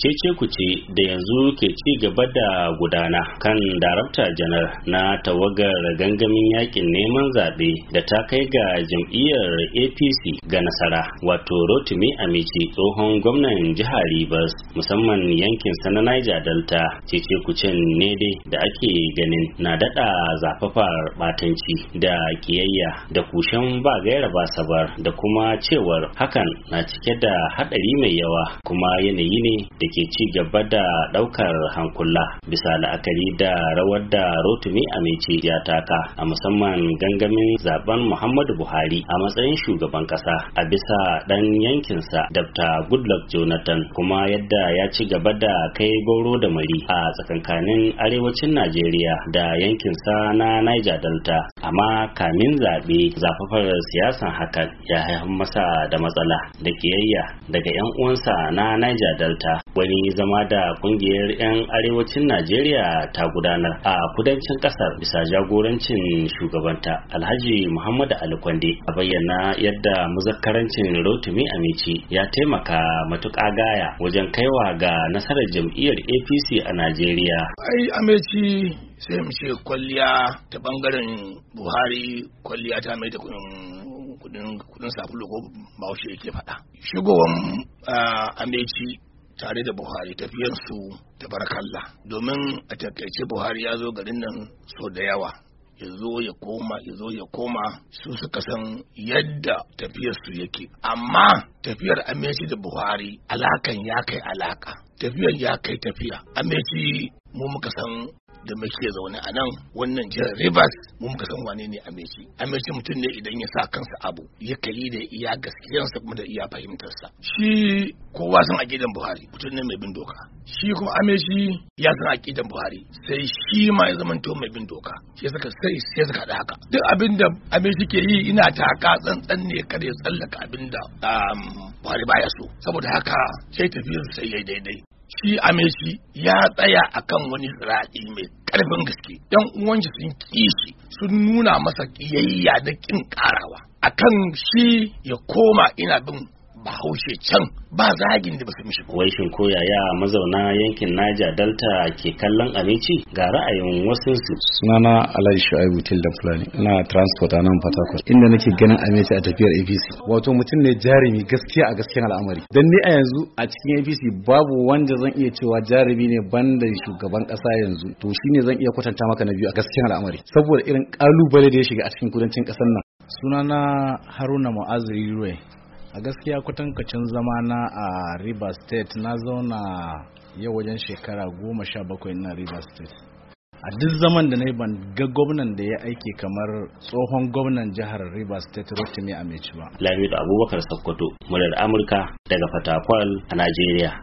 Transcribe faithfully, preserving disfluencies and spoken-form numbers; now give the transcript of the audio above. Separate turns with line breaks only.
cece-kuce da yanzu ke ci gaba da gudana kan darakta janar na tawagar gangamin yakin neman zaɓe da ta kai ga jam'iyyar A P C ga nasara, wato Rotimi Amici, tsohon gwamnan jihar Rivers, musamman yankin sa na Niger Delta. Cece-kucen ne dai da ake ganin na daɗa zafafar ɓatanci da kiyayya da kushen ba gaira ba sabar, da kuma cewar hakan na cike da haɗari mai yawa, kuma yanayi ne da ke ci gaba da ɗaukar hankula bisa la'akari da rawar da Rotimi Amici ya taka a musamman gangamin zaben Muhammadu Buhari a matsayin shugaban ƙasa a bisa ɗan yankinsa Doctor Goodluck Jonathan, kuma yadda ya ci gaba da kai goro da mari a tsakankanin arewacin Najeriya da yankinsa na Niger Delta. Amma kamin zaɓe zafafar siyasan hakan ya haifar masa da matsala da kiyayya daga 'yan uwansa na Niger Delta. Wani zama da kungiyar 'yan arewacin Najeriya ta gudanar a kudancin kasar bisa jagorancin shugabanta Alhaji Muhammadu Ali Kwande, a bayyana yadda muzakkarancin Rotimi Amici ya taimaka matuƙa gaya wajen kaiwa ga nasarar jam'iyyar A P C a Najeriya.
Ai Amici sai mu ce kwalliya ta bangaren Buhari, kwalliya ta mai da kudin kudin sabulu ko Bahaushe yake faɗa. Shugaban Amici tare da Buhari tafiyarsu ta barakalla, domin a takaice Buhari ya zo garin nan so da yawa, ya zo ya koma ya zo ya koma, su suka san yadda tafiyarsu yake. Amma tafiyar Amici da Buhari alakan ya kai alaka, tafiyar ya kai tafiya. Amici mu muka san da muke zaune a nan wannan jihar Rivers, mu muka san wane ne Amici. Amici mutum ne idan ya sa kansa abu ya kai da iya gaskiyarsa kuma da iya fahimtarsa. Shi kowa san aqidan Buhari, mutum ne mai bin doka. Shi kuma Amici ya san aqidan Buhari, sai shi ma ya zama mai bin doka. Shi saka sai sai saka da haka. Duk abin da Amici ke yi ina taka tsantsan ne kada ya tsallaka abin da Buhari baya so. Saboda haka sai tafiyar sai yayi daidai. Shi Amici ya tsaya akan wani tsiraɗi mai ƙarfin gaske. Yan uwanshi sun ƙi shi, sun nuna masa ƙiyayya da ƙin ƙarawa akan shi ya koma ina bin Bahaushe can, ba zagin da ba su mishi.
Wai shin ko yaya mazauna yankin Niger Delta ke kallon Amici? Ga ra'ayin wasu su.
Sunana Alhaji Shu'aibu Tildan Fulani, ina transport a nan Port Harcourt, inda nake ganin Amici a tafiyar A P C. Wato mutum ne jarumi gaskiya a gaskiyar al'amari. Dan ni a yanzu a cikin A P C babu wanda zan iya cewa jarumi ne banda shugaban kasa yanzu. To shine zan iya kwatanta maka na biyu a gaskiyar al'amari. Saboda irin kalubale da ya shiga a cikin kudancin kasar nan. Sunana Haruna Mu'azzu Ruwai. A gaskiya kwatankacin zama na a Rivers State, na zauna yau wajen shekara goma sha bakwai na Rivers State. A duk zaman da na yi ban ga gwamnan da ya aiki kamar tsohon gwamnan jihar Rivers State Rotimi Amici ba.
Lamido Abubakar Sokoto, muryar Amurka daga Fatakwal a Najeriya.